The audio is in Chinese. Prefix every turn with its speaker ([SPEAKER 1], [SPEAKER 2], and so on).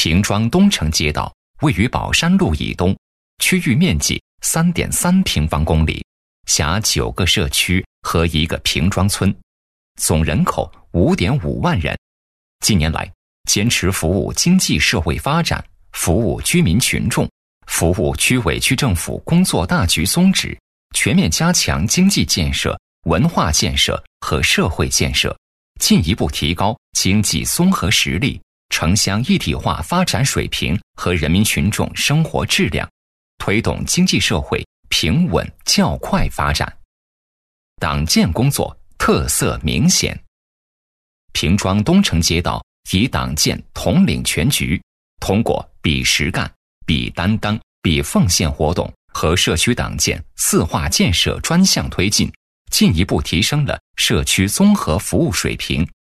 [SPEAKER 1] 平庄东城街道位于宝山路以东，区域面积 3.3 平方公里，辖9个社区和1个平庄村，总人口 5.5 万人。近年来，坚持服务经济社会发展、服务居民群众、服务区委区政府工作大局宗旨，全面加强经济建设、文化建设和社会建设，进一步提高经济综合实力、城乡一体化发展水平和人民群众生活质量，推动经济社会平稳较快发展。党建工作特色明显。平庄东城街道以党建统领全局，通过比实干、比担当、比奉献活动和社区党建4化建设专项推进，进一步提升了社区综合服务水平